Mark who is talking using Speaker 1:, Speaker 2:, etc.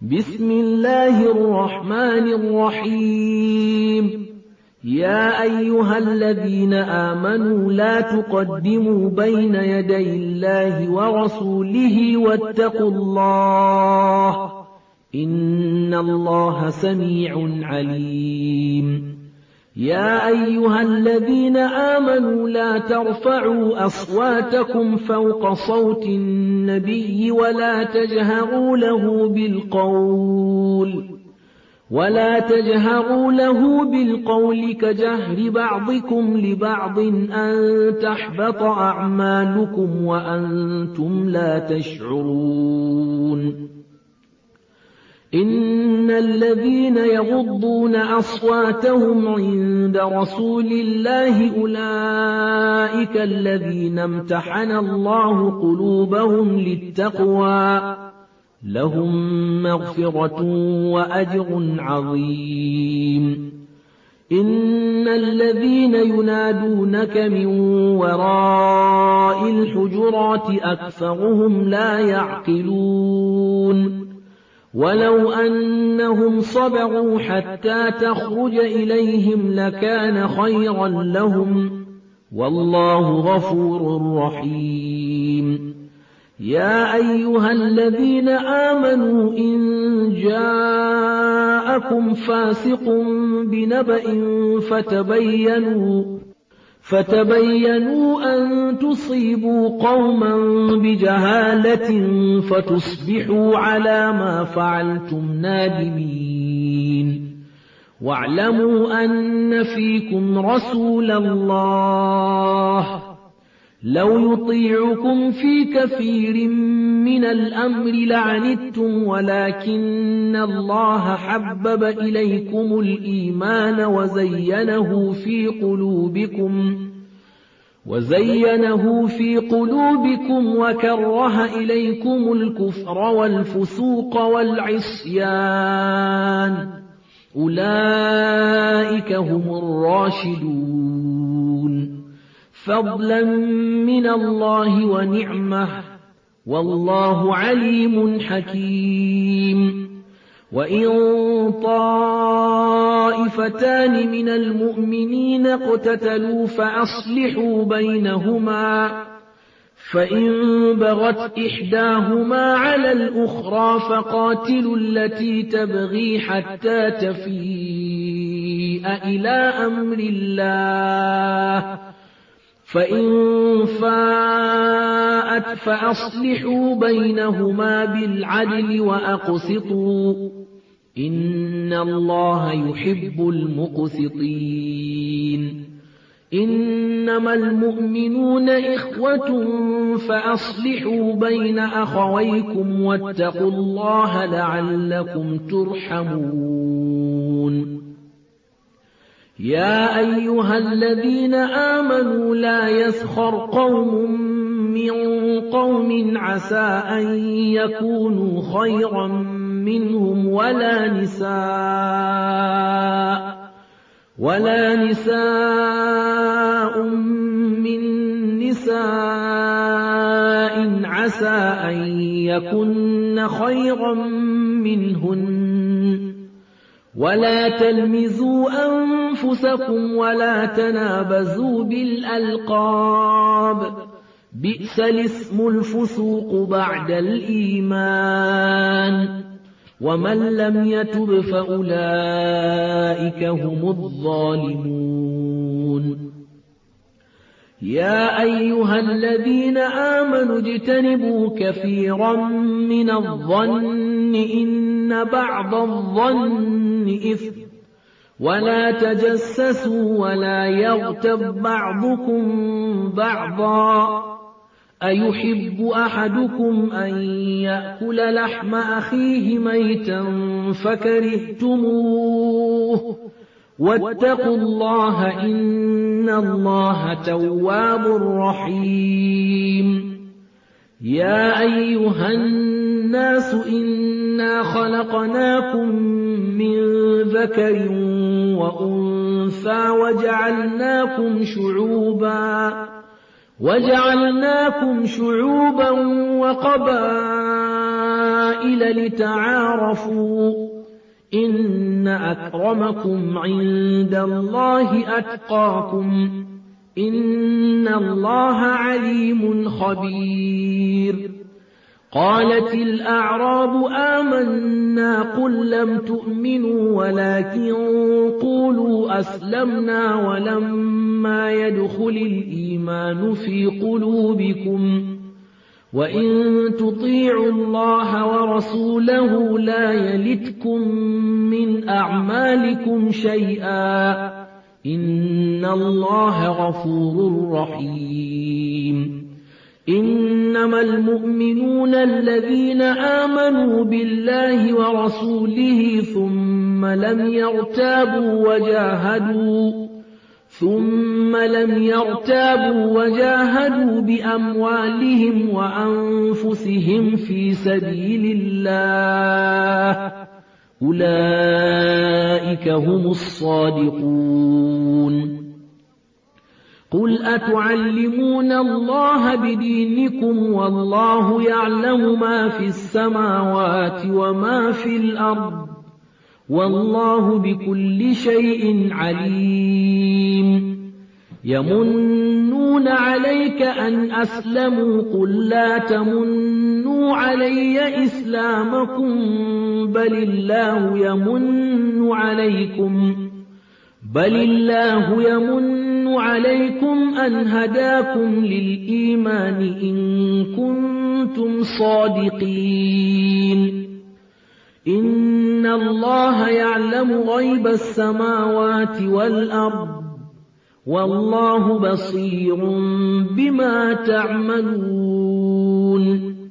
Speaker 1: بسم الله الرحمن الرحيم. يا أيها الذين آمنوا لا تقدموا بين يدي الله ورسوله واتقوا الله إن الله سميع عليم. يا أيها الذين آمنوا لا ترفعوا أصواتكم فوق صوت النبي ولا تجهروا له بالقول كجهر بعضكم لبعض أن تحبط أعمالكم وأنتم لا تشعرون. إن الذين يغضون أصواتهم عند رسول الله أولئك الذين امتحن الله قلوبهم للتقوى لهم مغفرة وأجر عظيم. إن الذين ينادونك من وراء الحجرات أكثرهم لا يعقلون. ولو أنهم صبروا حتى تخرج إليهم لكان خيرا لهم والله غفور رحيم. يا أيها الذين آمنوا إن جاءكم فاسق بنبأ فتبينوا أن تصيبوا قوما بجهالة فتصبحوا على ما فعلتم نادمين. واعلموا أن فيكم رسول الله لو يطيعكم في كثير من الأمر لعنتم ولكن الله حبب إليكم الإيمان وزينه في قلوبكم وكره إليكم الكفر والفسوق والعصيان أولئك هم الراشدون فضلا من الله ونعمة والله عليم حكيم. وإن طائفتان من المؤمنين اقتتلوا فأصلحوا بينهما فإن بغت إحداهما على الأخرى فقاتلوا التي تبغي حتى تفيء إلى أمر الله فإن فاءت فأصلحوا بينهما بالعدل وأقسطوا إن الله يحب المقسطين. إنما المؤمنون إخوة فأصلحوا بين أخويكم واتقوا الله لعلكم ترحمون. يا أيها الذين آمنوا لا يسخر قوم من قوم عسى أن يكونوا خيرا منهم ولا نساء من نساء عسى أن يكن خيرا منهن. ولا تلمزوا أنفسكم ولا تنابزوا بالألقاب بئس الاسم الفسوق بعد الإيمان ومن لم يتب فأولئك هم الظالمون. يا أيها الذين آمنوا اجتنبوا كثيرا من الظن إن بعض الظن إثم ولا تجسسوا ولا يغتب بعضكم بعضا أيحب أحدكم أن يأكل لحم أخيه ميتا فكرهتموه واتقوا الله إن الله تواب رحيم. يا أيها الناس إنا خلقناكم من ذكر وأنثى وجعلناكم شعوبا وقبائل قبائل لتعارفوا إن أكرمكم عند الله أتقاكم إن الله عليم خبير قالت الأعراب آمنا قل لم تؤمنوا ولكن قولوا أسلمنا ولما يدخل الإيمان في قلوبكم وإن تطيعوا الله ورسوله لا يلتكم من أعمالكم شيئا إن الله غفور رحيم إنما المؤمنون الذين آمنوا بالله ورسوله ثم لم يرتابوا وجاهدوا بأموالهم وأنفسهم في سبيل الله أولئك هم الصادقون قل أتعلمون الله بدينكم والله يعلم ما في السماوات وما في الأرض والله بكل شيء عليم يمنون عليك أن أسلموا قل لا تمنوا علي إسلامكم بل الله يمن عليكم أن هداكم للإيمان إن كنتم صادقين إن الله يعلم غيب السماوات والأرض والله بصير بما تعملون